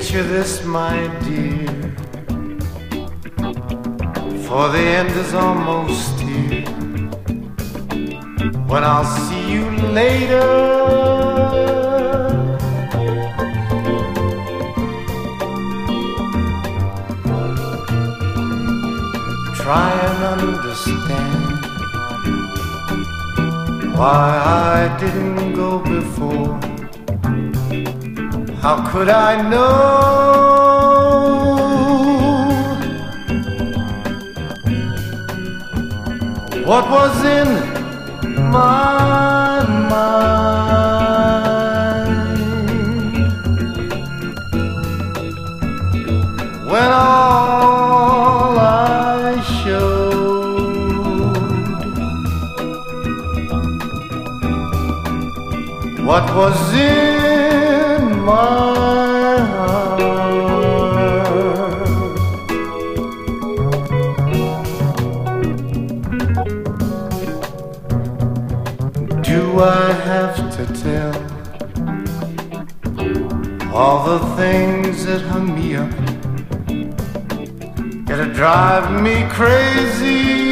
Picture this, my dear, for the end is almost here. When I'll see you later, try and understand why I didn't go before. How could I know what was in my mind when all I showed what was in my heart? Do I have to tell all the things that hung me up, that'll drive me crazy?